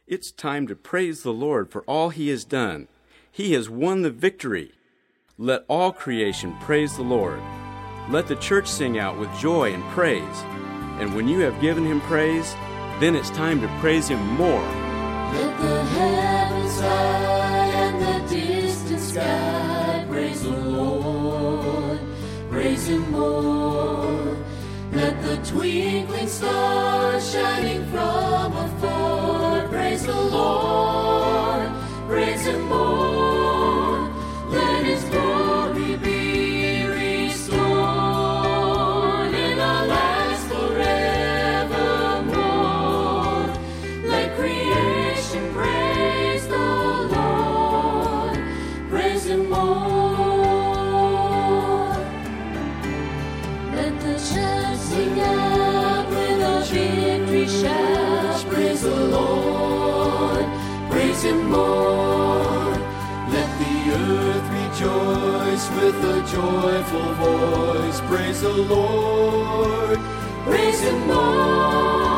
It's time to praise the Lord for all He has done. He has won the victory. Let all creation praise the Lord. Let the church sing out with joy and praise. And when you have given Him praise, then it's time to praise Him more. Let the heavens high and the distant sky praise the Lord. Praise Him more. Let the twinkling stars shining from afar praise the Lord. Praise Him more. Let His glory be restored in our lives forevermore. Let creation praise the Lord. Praise Him more. Let the church sing out with a victory shout. Praise the Lord. Praise Him more. Let the earth rejoice with a joyful voice. Praise the Lord. Praise Him more.